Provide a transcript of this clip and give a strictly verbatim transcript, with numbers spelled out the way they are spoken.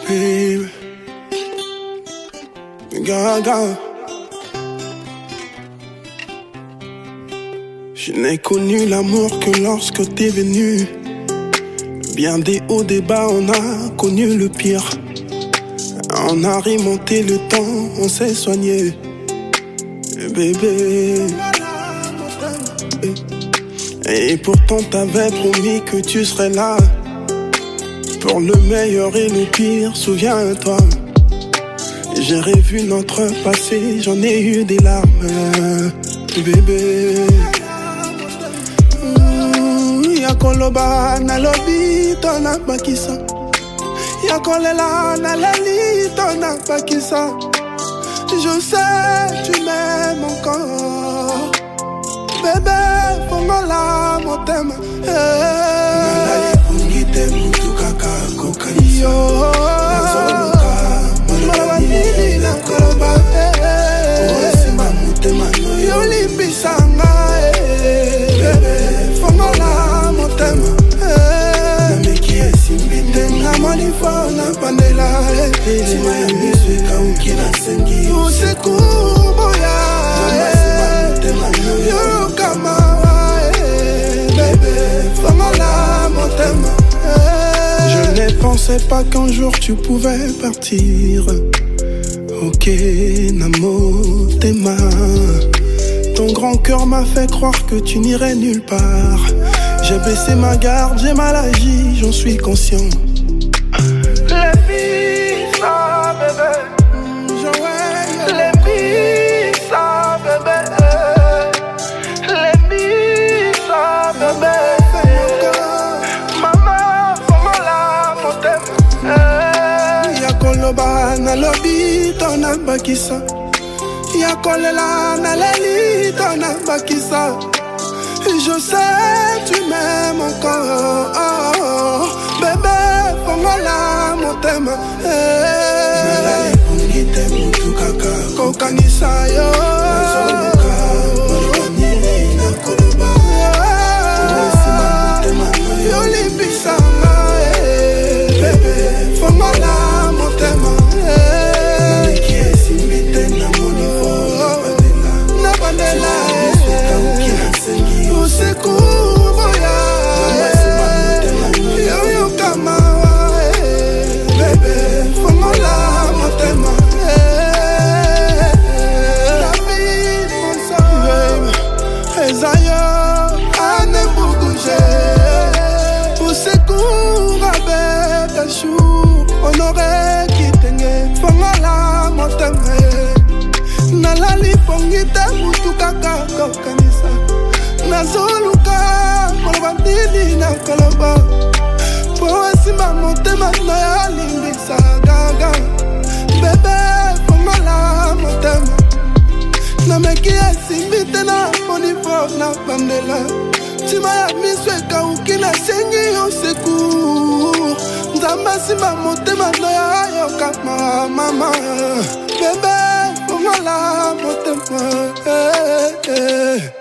baby. Gaga. Je n'ai connu l'amour que lorsque t'es venu. Bien des hauts, des bas, on a connu le pire. On a remonté le temps, on s'est soigné. Bébé. Et pourtant t'avais promis que tu serais là. Pour le meilleur et le pire, souviens-toi. J'ai revu notre passé, j'en ai eu des larmes. Bébé. Yakoloba na lobi tona bakisa. Yakolela na lali tona bakisa. Je sais tu m'aimes encore. Bébé, fongola mon thème. Nalali pungite mutu kaka kokanisa. Yo, malawani na koloba. Oesima mutema no yo limbisanga. Bébé, fongola mon thème. Nameki esimbite na monifo na pandela. Sima ya miswe kaukila sengi. Useku moya. Yo kama bébé, fongola mon thème. Je ne pensais pas qu'un jour tu pouvais partir. Ok, namo tema. Ton grand cœur m'a fait croire que tu n'irais nulle part. J'ai baissé ma garde, j'ai mal agi, j'en suis conscient. Les filles, ça bébé. Les filles, ça bébé. Les filles, ça bébé. Maman, fongola mon thème. Yakoloba na lobi tona bakisa. Yakolela na leli tona bakisa. Je sais tu m'aimes encore. Oh, oh. Bébé, fongola mon thème. Nalali pungite mutu kaka kokanisa yo. Nazoluka malwani na koloba. Oesima mutema no yo limbisanga. Bébé, fongola mon thème. Nameki esimbite na monifo na pandela. Useku moya. Yo yo kama bébé, fongola mon thème. La vie mon sang. Ezayo ane bouge. Useku rabe bachou. Honoré kitenge. Fongola mon thème. Nalali pongite mutu kaka kokanisa. Nazoluka malwandini na koloba. Poesima motema na ya limbisa gaga. Bébé, fongola mon thème. Nameki esimbite na monifo na pandela. Tima ya miswe kauki na sengi yo secours. Nzamba simba motema na ya yoka mama. Bébé, fongola mon thème.